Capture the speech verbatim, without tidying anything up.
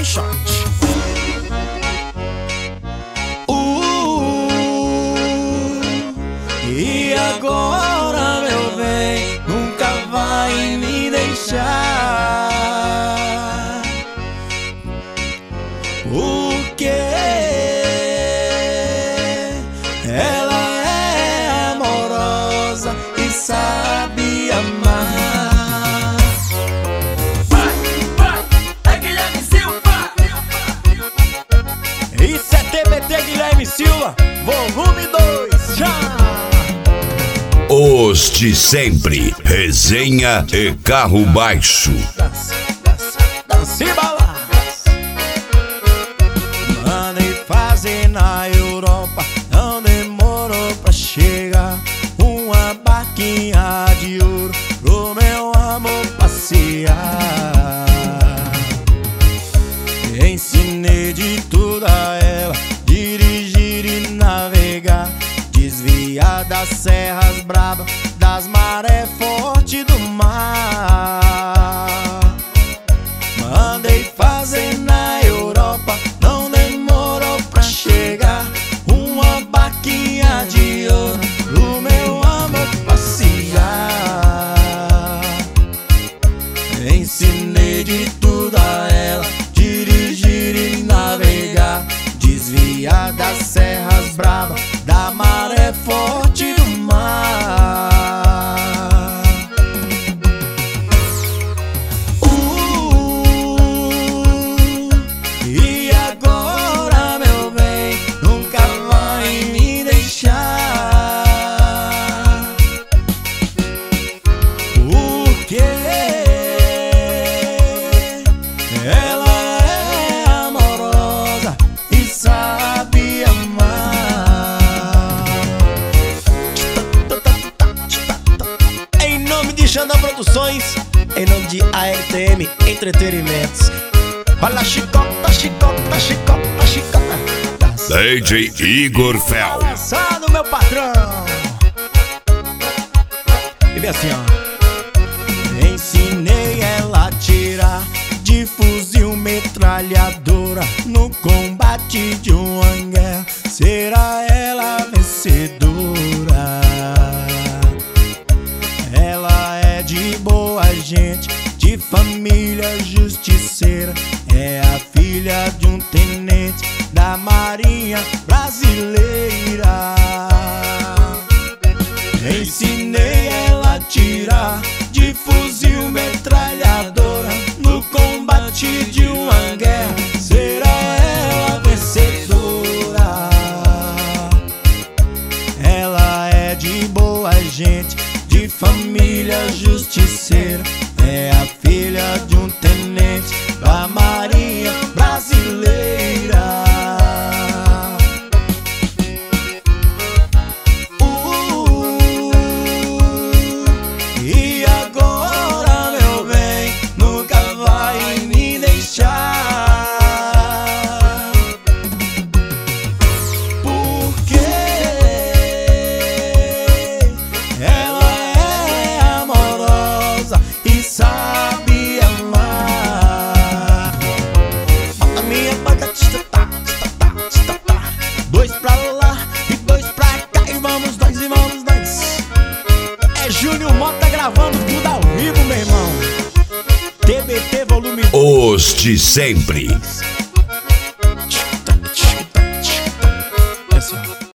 shot. E agora, meu bem, nunca vai me deixar. Porque ela é amorosa e sabe amar. Vai, vai, é Guilherme Silva. Isso é T B T Guilherme Silva, volume dois, já! Os de sempre, resenha e carro baixo. Dança, dança, dança e balança. Mandei fazer na Europa, não demorou pra chegar. Uma barquinha de ouro pro meu amor passear. Ensinei de tudo a ela, dirigir e navegar, desviar das serras bravas, das marés fortes do mar. Mandei fazer na Europa, não demorou pra chegar. Uma barquinha de ouro pro meu amor passear. Ensinei de tudo a ela, dirigir e navegar, desviar das serras bravas, da maré forte do mar. Uh, e agora, meu bem, nunca vai me deixar. Porque ela é amorosa e sabe amar. Em nome de Xandão Produções, em nome de A R T M Entretenimentos. Olha a chicota, chicota, chicota, chicota. D J Igor Fel. Dançado, meu patrão. E vem assim, ó. Ensinei ela a tirar de fuzil metralhadora no combate de uma guerra. Será ela a vencedora? Ela é de boa gente, de família justiceira. É a filha de um tenente da Marinha Brasileira. Ensinei ela a tirar de fuzil metralhadora no combate de uma guerra. Será ela a vencedora? Ela é de boa gente, de família justiceira. É a filha de um tenente da Marinha Brasileira. Uh, e agora, meu bem, nunca vai me deixar. Porque ela é amorosa e sabe amar. Bota minha banda, tita, tá, tita, tá, tita, tá. Dois pra lá e dois pra cá, e vamos nós, e vamos nós. É Júnior Mota gravando tudo ao vivo, meu irmão. T B T volume Os de sempre.